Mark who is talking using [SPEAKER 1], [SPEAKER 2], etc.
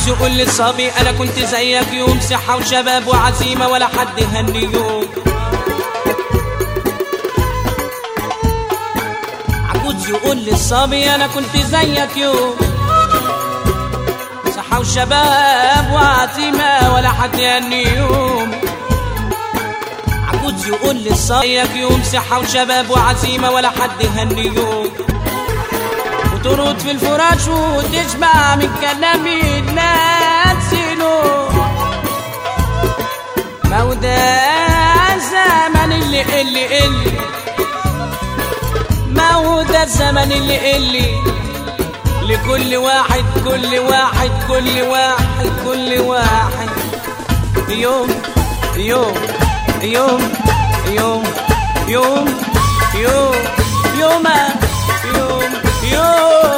[SPEAKER 1] عجوز يقول للصبي انا كنت زيك يوم، صحة وشباب وعزيمة ولا حد يهني يوم. عجوز يقول للصبي انا كنت زيك يوم، صحة وشباب وعزيمة ولا حد يهني يوم. عجوز يقول للصبي يوم، صحة وشباب وعزيمة ولا حد يهني يوم. وترد في الفراش وتشبع من كلام الناس نوم. ما هو ده الزمن اللي ما هو ده الزمن اللي لكل واحد كل واحد كل واحد كل واحد يوم يوم يوم يوم يوم يوم يوم يوم يوم